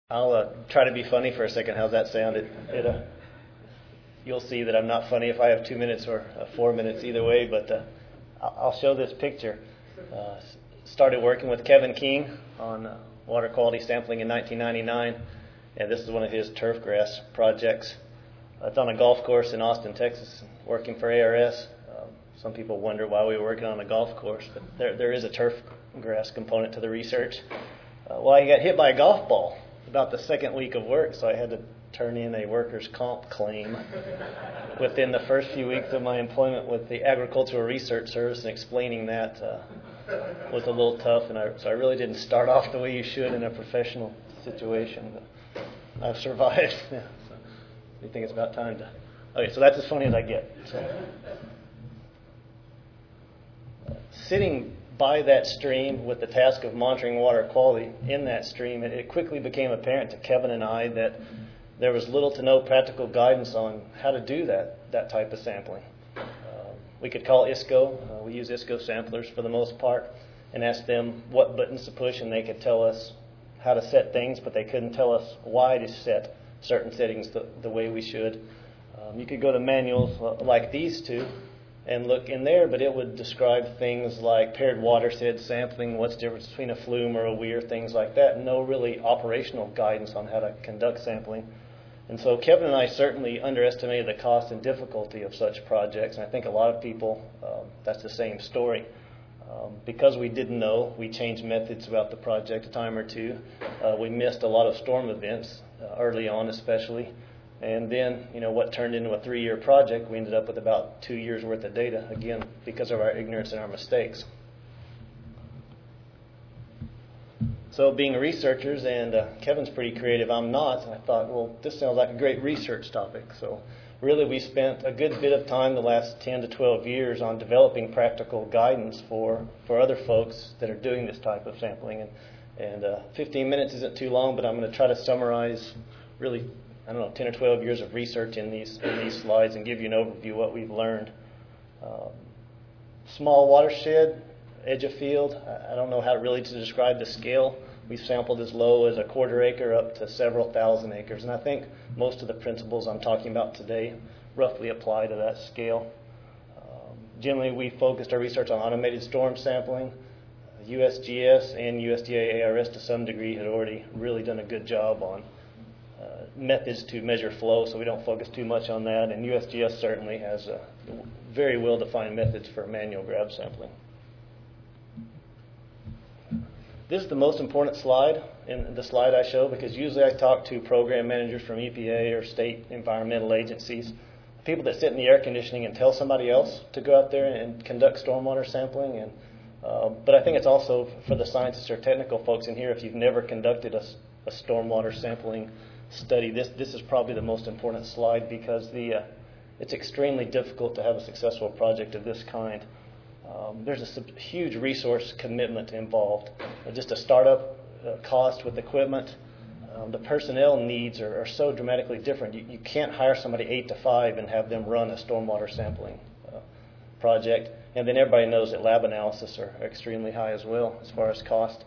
I'll try to be funny for a second. How's that sound? You'll see that I'm not funny if I have 2 minutes or 4 minutes either way, but I'll show this picture. Started working with Kevin King on water quality sampling in 1999, and this is one of his turf grass projects. It's on a golf course in Austin, Texas, working for ARS. Some people wonder why we were working on a golf course, but there is a turf grass component to the research. Well, I got hit by a golf ball about the second week of work, so I had to turn in a workers' comp claim within the first few weeks of my employment with the Agricultural Research Service, and explaining that was a little tough, and so I really didn't start off the way you should in a professional situation, but I've survived. Yeah, so you think it's about time to... Okay, so that's as funny as I get. So, sitting by that stream with the task of monitoring water quality in that stream, it quickly became apparent to Kevin and I that there was little to no practical guidance on how to do that type of sampling. We could call ISCO. We use ISCO samplers for the most part, and ask them what buttons to push, and they could tell us how to set things, but they couldn't tell us why to set certain settings the way we should. You could go to manuals like these two and look in there, but it would describe things like paired watershed sampling, what's the difference between a flume or a weir, things like that. No really operational guidance on how to conduct sampling. And so Kevin and I certainly underestimated the cost and difficulty of such projects, and I think a lot of people, that's the same story. Because we didn't know, we changed methods throughout the project a time or two. We missed a lot of storm events, early on especially. And then, what turned into a 3-year project, we ended up with about 2 years' worth of data, again, because of our ignorance and our mistakes. So being researchers, and Kevin's pretty creative, I'm not, and I thought, well, this sounds like a great research topic. So really we spent a good bit of time the last 10 to 12 years on developing practical guidance for other folks that are doing this type of sampling. And 15 minutes isn't too long, but I'm going to try to summarize really 10 or 12 years of research in these slides and give you an overview of what we've learned. Small watershed, edge of field, I don't know how really to describe the scale. We've sampled as low as a quarter acre up to several thousand acres, and I think most of the principles I'm talking about today roughly apply to that scale. Generally, we focused our research on automated storm sampling. USGS and USDA ARS to some degree had already really done a good job on methods to measure flow, so we don't focus too much on that. And USGS certainly has very well-defined methods for manual grab sampling. This is the most important slide in the slide I show, because usually I talk to program managers from EPA or state environmental agencies, people that sit in the air conditioning and tell somebody else to go out there and conduct stormwater sampling. And but I think it's also for the scientists or technical folks in here, if you've never conducted a stormwater sampling study, this is probably the most important slide, because it's extremely difficult to have a successful project of this kind. There's a huge resource commitment involved. Just a startup cost with equipment. The personnel needs are so dramatically different. You can't hire somebody 8 to 5 and have them run a stormwater sampling project. And then everybody knows that lab analysis are extremely high as well as far as cost.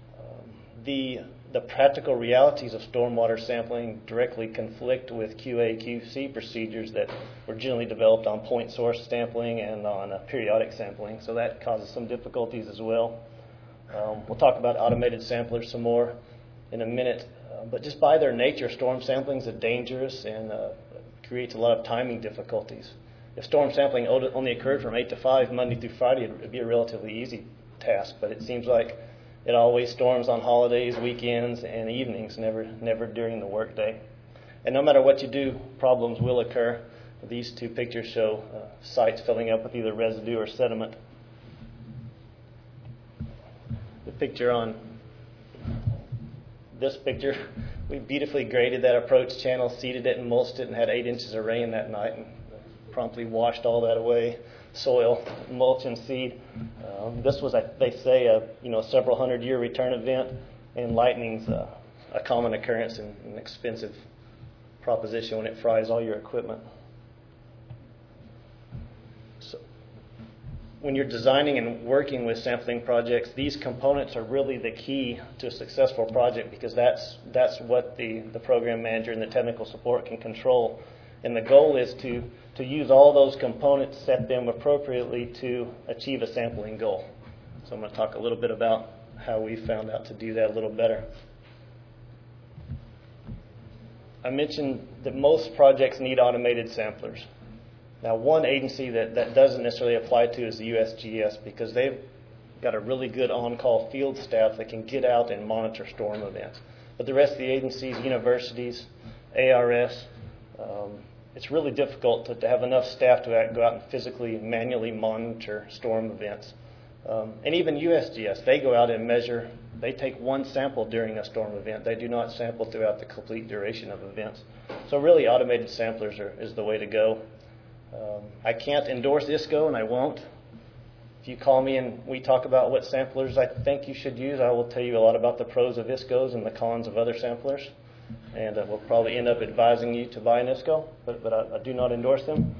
The practical realities of stormwater sampling directly conflict with QA/QC procedures that were generally developed on point source sampling and on periodic sampling, so that causes some difficulties as well. We'll talk about automated samplers some more in a minute, but just by their nature, storm sampling is dangerous and creates a lot of timing difficulties. If storm sampling only occurred from 8 to 5 Monday through Friday, it would be a relatively easy task, but it seems like it always storms on holidays, weekends, and evenings, never during the workday. And no matter what you do, problems will occur. These two pictures show sites filling up with either residue or sediment. The picture on this picture, we beautifully graded that approach channel, seeded it and mulched it, and had 8 inches of rain that night, and promptly washed all that away. Soil, mulch, and seed. This was, they say, a several hundred-year return event, and lightning's a common occurrence and an expensive proposition when it fries all your equipment. when you're designing and working with sampling projects, these components are really the key to a successful project, because that's what the program manager and the technical support can control. And the goal is to use all those components, set them appropriately to achieve a sampling goal. So I'm going to talk a little bit about how we found out to do that a little better. I mentioned that most projects need automated samplers. Now, one agency that doesn't necessarily apply to is the USGS, because they've got a really good on-call field staff that can get out and monitor storm events. But the rest of the agencies, universities, ARS, it's really difficult to have enough staff to go out and physically, manually monitor storm events. And even USGS, they go out and measure. They take one sample during a storm event. They do not sample throughout the complete duration of events. So really, automated samplers is the way to go. I can't endorse ISCO, and I won't. If you call me and we talk about what samplers I think you should use, I will tell you a lot about the pros of ISCOs and the cons of other samplers. And we'll probably end up advising you to buy an ISCO, but I do not endorse them.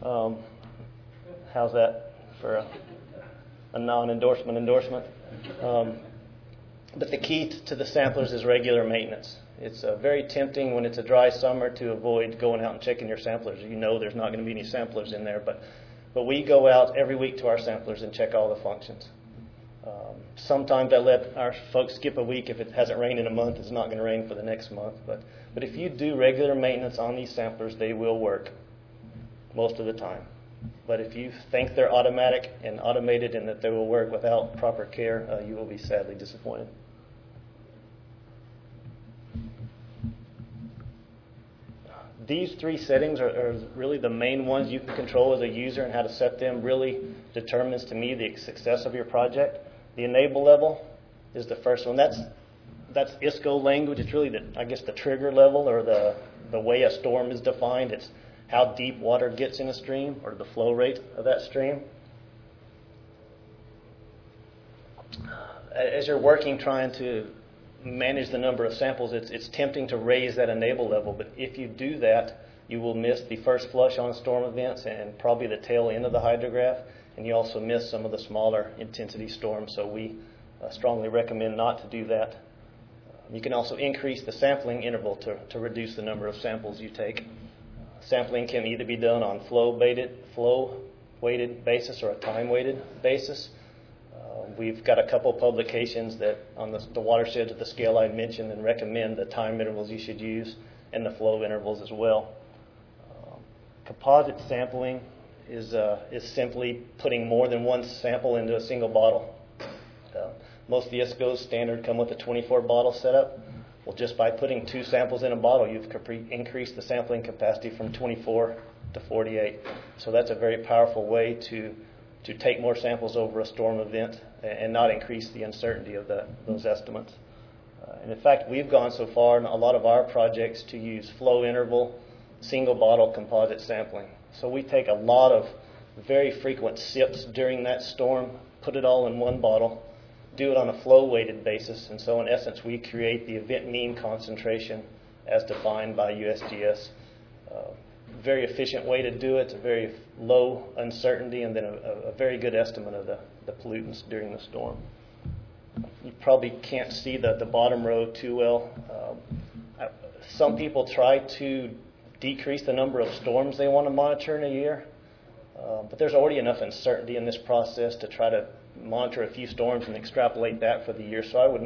How's that for a non-endorsement endorsement? But the key to the samplers is regular maintenance. It's very tempting when it's a dry summer to avoid going out and checking your samplers. You know there's not going to be any samplers in there, but we go out every week to our samplers and check all the functions. Sometimes I let our folks skip a week if it hasn't rained in a month. It's not going to rain for the next month. But if you do regular maintenance on these samplers, they will work most of the time. But if you think they're automatic and automated and that they will work without proper care, you will be sadly disappointed. These three settings are really the main ones you can control as a user, and how to set them really determines, to me, the success of your project. The enable level is the first one. That's ISCO language. It's really, the trigger level, or the way a storm is defined. It's how deep water gets in a stream, or the flow rate of that stream. As you're working trying to manage the number of samples, it's tempting to raise that enable level, but if you do that, you will miss the first flush on storm events and probably the tail end of the hydrograph, and you also miss some of the smaller intensity storms, so we strongly recommend not to do that. You can also increase the sampling interval to reduce the number of samples you take. Sampling can either be done on flow-weighted basis or a time-weighted basis. We've got a couple publications that on the watersheds of the scale I mentioned and recommend the time intervals you should use and the flow intervals as well. Composite sampling is simply putting more than one sample into a single bottle. Most of the ISCOs standard come with a 24-bottle setup. Well, just by putting 2 samples in a bottle, you've increased the sampling capacity from 24 to 48. So that's a very powerful way to take more samples over a storm event and not increase the uncertainty of those estimates. And in fact, we've gone so far in a lot of our projects to use flow interval, single bottle composite sampling. So we take a lot of very frequent sips during that storm, put it all in one bottle, do it on a flow weighted basis, and so in essence we create the event mean concentration as defined by USGS. Very efficient way to do it. It's a very low uncertainty, and then a very good estimate of the pollutants during the storm. You probably can't see the bottom row too well. Some people try to decrease the number of storms they want to monitor in a year, but there's already enough uncertainty in this process to try to monitor a few storms and extrapolate that for the year. So I would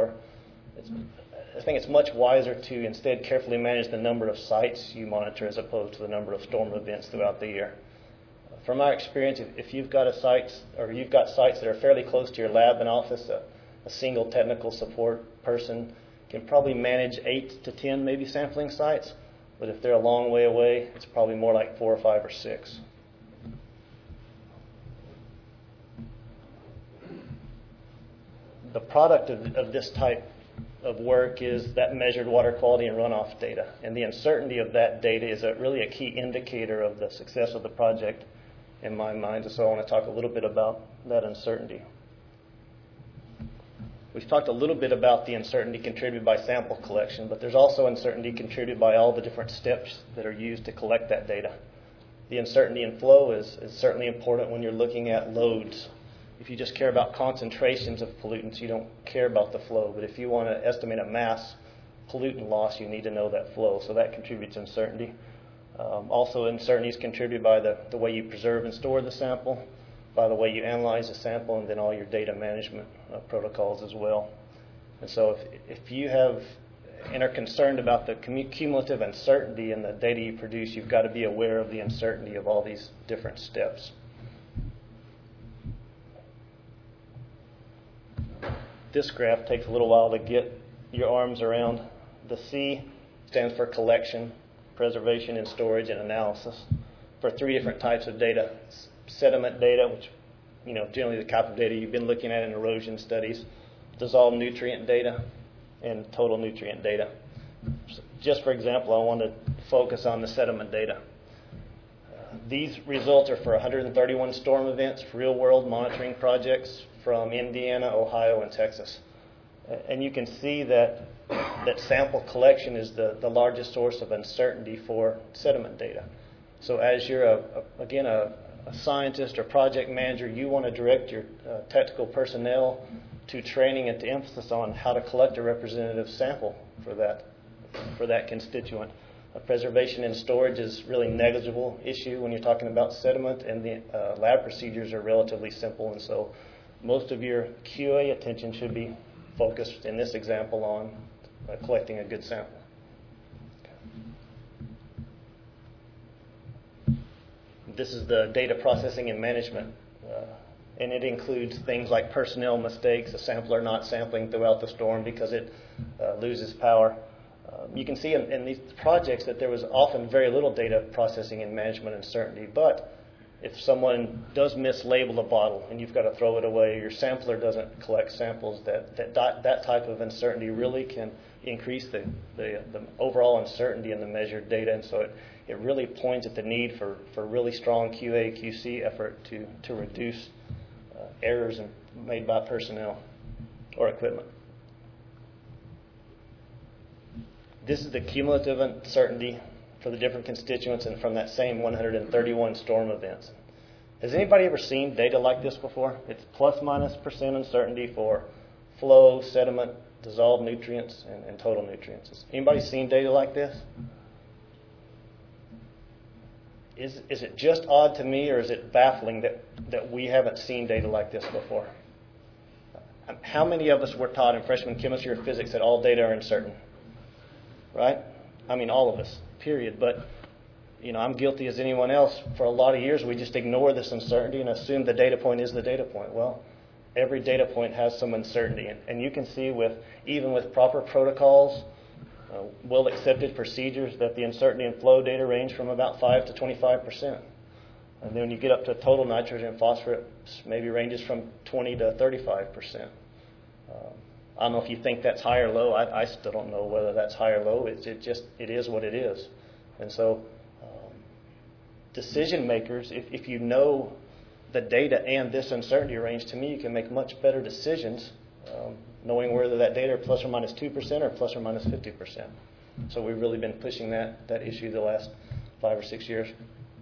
I think it's much wiser to instead carefully manage the number of sites you monitor as opposed to the number of storm events throughout the year. From my experience, if you've got sites that are fairly close to your lab and office, a single technical support person can probably manage 8 to 10 maybe sampling sites. But if they're a long way away, it's probably more like 4 or 5 or 6. The product of this type of work is that measured water quality and runoff data. And the uncertainty of that data is really a key indicator of the success of the project in my mind. So I want to talk a little bit about that uncertainty. We've talked a little bit about the uncertainty contributed by sample collection, but there's also uncertainty contributed by all the different steps that are used to collect that data. the uncertainty in flow is certainly important when you're looking at loads. If you just care about concentrations of pollutants, you don't care about the flow. But if you want to estimate a mass pollutant loss, you need to know that flow. So that contributes uncertainty. Also, uncertainty is contributed by the way you preserve and store the sample, by the way you analyze the sample, and then all your data management protocols as well. And so if you have and are concerned about the cumulative uncertainty in the data you produce, you've got to be aware of the uncertainty of all these different steps. This graph takes a little while to get your arms around. The C stands for collection, preservation, and storage and analysis for 3 different types of data. Sediment data, which generally the type of data you've been looking at in erosion studies, dissolved nutrient data, and total nutrient data. So just for example, I want to focus on the sediment data. These results are for 131 storm events, real-world monitoring projects from Indiana, Ohio, and Texas. And you can see that sample collection is the largest source of uncertainty for sediment data. So as you're, a scientist or project manager, you want to direct your technical personnel to training and to emphasis on how to collect a representative sample for that constituent. Preservation and storage is really negligible issue when you're talking about sediment, and the lab procedures are relatively simple, and so most of your QA attention should be focused in this example on collecting a good sample. This is the data processing and management, and it includes things like personnel mistakes, a sampler not sampling throughout the storm because it loses power. You can see in these projects that there was often very little data processing and management uncertainty, but if someone does mislabel a bottle and you've got to throw it away, your sampler doesn't collect samples, that type of uncertainty really can increase the overall uncertainty in the measured data, and so it really points at the need for really strong QA/QC effort to reduce errors made by personnel or equipment. This is the cumulative uncertainty for the different constituents and from that same 131 storm events. Has anybody ever seen data like this before? It's ±% uncertainty for flow, sediment, dissolved nutrients, and total nutrients. Has anybody seen data like this? Is it just odd to me, or is it baffling that we haven't seen data like this before? How many of us were taught in freshman chemistry or physics that all data are uncertain? Right? I mean, all of us, period. But, I'm guilty as anyone else. For a lot of years, we just ignore this uncertainty and assume the data point is the data point. Well, every data point has some uncertainty. And you can see even with proper protocols, well-accepted procedures, that the uncertainty in flow data range from about 5 to 25%. And then when you get up to total nitrogen and phosphorus, maybe ranges from 20 to 35%. I don't know if you think that's high or low. I still don't know whether that's high or low. It is what it is. And so decision makers, if you know the data and this uncertainty range, to me, you can make much better decisions knowing whether that data are plus or minus 2% or plus or minus 50%. So we've really been pushing that issue the last 5 or 6 years.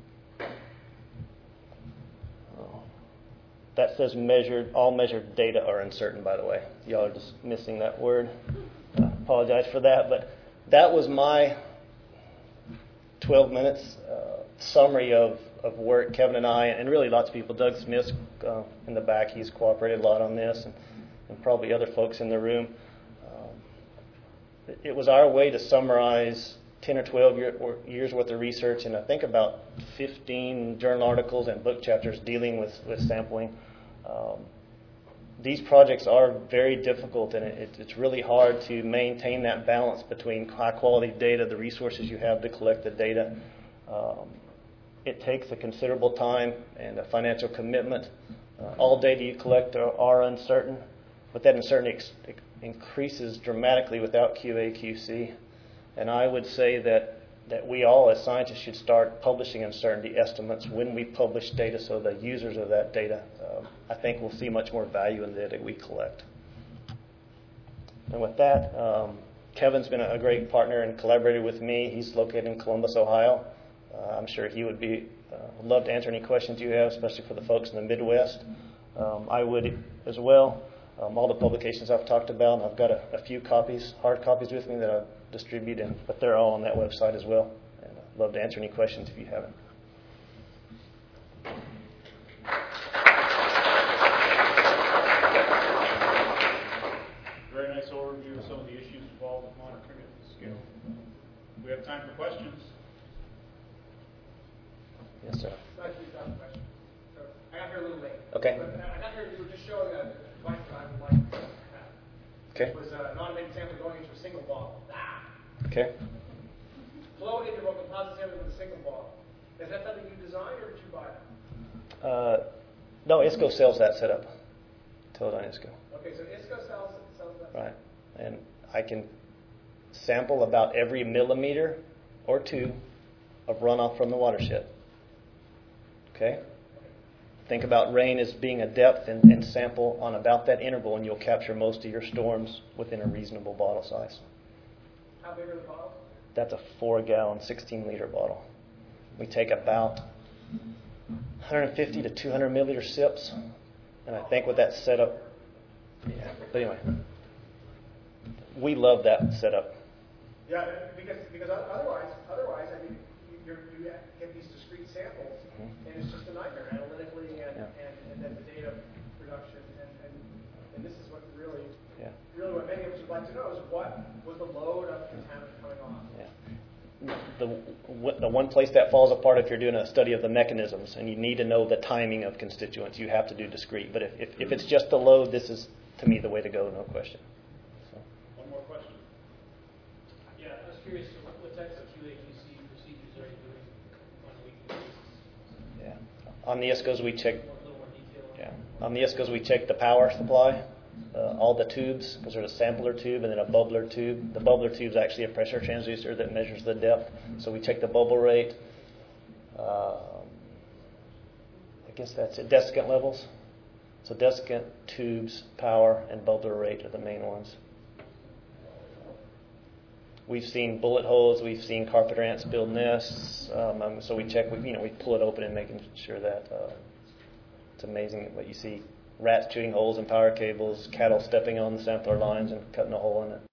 That says all measured data are uncertain, by the way. Y'all are just missing that word. I apologize for that. But that was my 12 minutes summary of work Kevin and I, and really lots of people. Doug Smith in the back, he's cooperated a lot on this, and probably other folks in the room. It was our way to summarize 10 or 12 years worth of research, and I think about 15 journal articles and book chapters dealing with sampling. These projects are very difficult, and it's really hard to maintain that balance between high-quality data, the resources you have to collect the data. It takes a considerable time and a financial commitment. All data you collect are uncertain, but that uncertainty increases dramatically without QA/QC. And I would say that we all as scientists should start publishing uncertainty estimates when we publish data, so the users of that data, I think, will see much more value in the data we collect. And with that, Kevin's been a great partner and collaborated with me. He's located in Columbus, Ohio. I'm sure he would be would love to answer any questions you have, especially for the folks in the Midwest. I would as well. All the publications I've talked about, and I've got a few copies, hard copies with me that I'll distribute, but they're all on that website as well. And I'd love to answer any questions if you haven't. Very nice overview of some of the issues involved with monitoring at this scale. We have time for questions. Yes, sir. So I got here a little late. Okay. But I got here, you were just showing a device that I would like to have. Okay. It was an automated sample going into a single ball. Okay. Flow interval composite sample with a single ball. Is that something you design or did you buy it? No, ISCO sells that setup. Teledyne ISCO. Okay, so ISCO sells that. Right. And I can sample about every millimeter or two of runoff from the watershed. Okay? Think about rain as being a depth and sample on about that interval, and you'll capture most of your storms within a reasonable bottle size. How big are the bottles? That's a 4-gallon, 16-liter bottle. We take about 150 to 200 milliliter sips, and I think with that setup, yeah. But anyway, we love that setup. Yeah, because otherwise, I mean, you get these discrete samples, and it's just a nightmare analytically, and then the data production, and this is what really what many of us would like to know is what was the load of contaminant coming off. Yeah. The one place that falls apart if you're doing a study of the mechanisms, and you need to know the timing of constituents, you have to do discrete. But if it's just the load, this is, to me, the way to go, no question. One more question. Yeah, I was curious, what types of QA/QC procedures are you doing on a weekly basis? Yeah. On the ISCOs, we check. A little more detail. Yeah. On the ISCOs, we check the power supply, all the tubes, because there's a sampler tube and then a bubbler tube. The bubbler tube is actually a pressure transducer that measures the depth. So we check the bubble rate. I guess that's it. Desiccant levels. So desiccant, tubes, power, and bubbler rate are the main ones. We've seen bullet holes. We've seen carpenter ants build nests. So we check. We pull it open and making sure that it's amazing what you see. Rats chewing holes in power cables, cattle stepping on the sampler lines and cutting a hole in it.